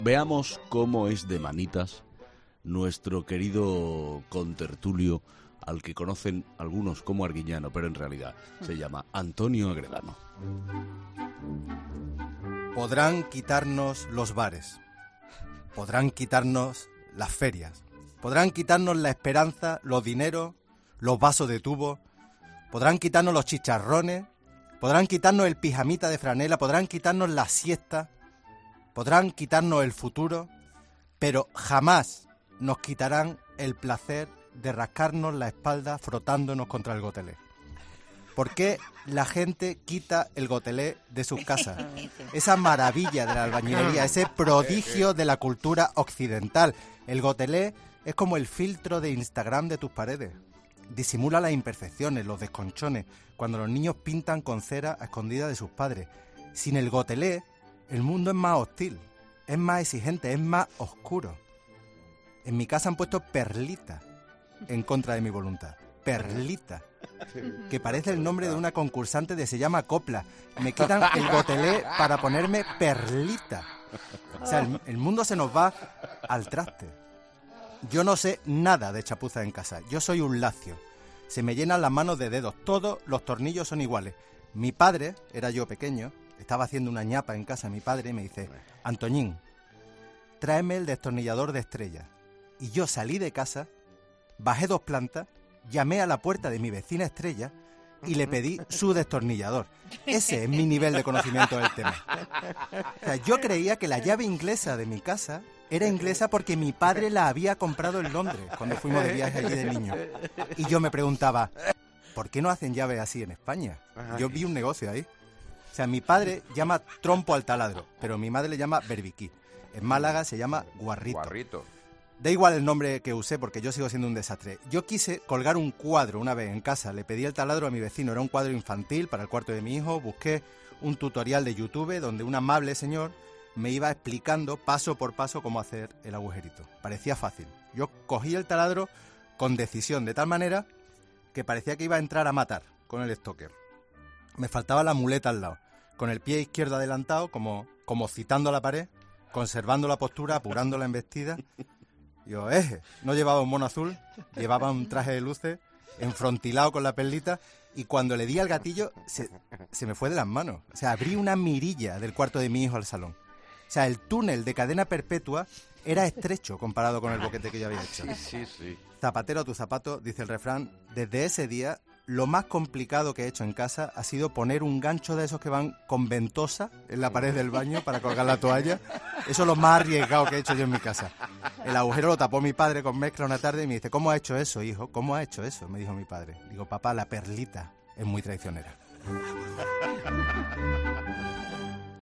Veamos cómo es de manitas nuestro querido contertulio, al que conocen algunos como Arguiñano, pero en realidad se llama Antonio Agredano. Podrán quitarnos los bares, podrán quitarnos las ferias, podrán quitarnos la esperanza, los dineros, los vasos de tubo, podrán quitarnos los chicharrones, podrán quitarnos el pijamita de franela, podrán quitarnos la siesta, podrán quitarnos el futuro, pero jamás nos quitarán el placer de rascarnos la espalda frotándonos contra el gotelé. ¿Por qué la gente quita el gotelé de sus casas? Esa maravilla de la albañilería, ese prodigio de la cultura occidental. El gotelé es como el filtro de Instagram de tus paredes. Disimula las imperfecciones, los desconchones, cuando los niños pintan con cera a escondidas de sus padres. Sin el gotelé, el mundo es más hostil, es más exigente, es más oscuro. En mi casa han puesto perlita en contra de mi voluntad. Perlita, que parece el nombre de una concursante de Se llama Copla. Me quitan el gotelé para ponerme perlita. O sea, el mundo se nos va al traste. Yo no sé nada de chapuza en casa. Yo soy un lacio. Se me llenan las manos de dedos. Todos los tornillos son iguales. Mi padre, era yo pequeño, estaba haciendo una ñapa en casa. Mi padre me dice: Antoñín, tráeme el destornillador de Estrella. Y yo salí de casa, bajé 2 plantas, llamé a la puerta de mi vecina Estrella y le pedí su destornillador. Ese es mi nivel de conocimiento del tema. O sea, yo creía que la llave inglesa de mi casa era inglesa porque mi padre la había comprado en Londres cuando fuimos de viaje allí de niño. Y yo me preguntaba, ¿por qué no hacen llaves así en España? Yo vi un negocio ahí. O sea, mi padre llama trompo al taladro, pero mi madre le llama berbiquí. En Málaga se llama guarrito. Da igual el nombre que usé porque yo sigo siendo un desastre. Yo quise colgar un cuadro una vez en casa, le pedí el taladro a mi vecino, era un cuadro infantil para el cuarto de mi hijo, busqué un tutorial de YouTube donde un amable señor me iba explicando paso por paso cómo hacer el agujerito. Parecía fácil. Yo cogí el taladro con decisión, de tal manera que parecía que iba a entrar a matar con el stoker. Me faltaba la muleta al lado, con el pie izquierdo adelantado, como citando a la pared, conservando la postura, apurando la embestida. Yo, no llevaba un mono azul, llevaba un traje de luces, enfrontilado con la perlita, y cuando le di al gatillo, se me fue de las manos. O sea, abrí una mirilla del cuarto de mi hijo al salón. O sea, el túnel de cadena perpetua era estrecho comparado con el boquete que yo había hecho. Sí. Zapatero a tu zapato, dice el refrán. Desde ese día, lo más complicado que he hecho en casa ha sido poner un gancho de esos que van con ventosa en la pared del baño para colgar la toalla. Eso es lo más arriesgado que he hecho yo en mi casa. El agujero lo tapó mi padre con mezcla una tarde y me dice: ¿cómo ha hecho eso, hijo? ¿Cómo ha hecho eso? Me dijo mi padre. Digo: papá, la perlita es muy traicionera.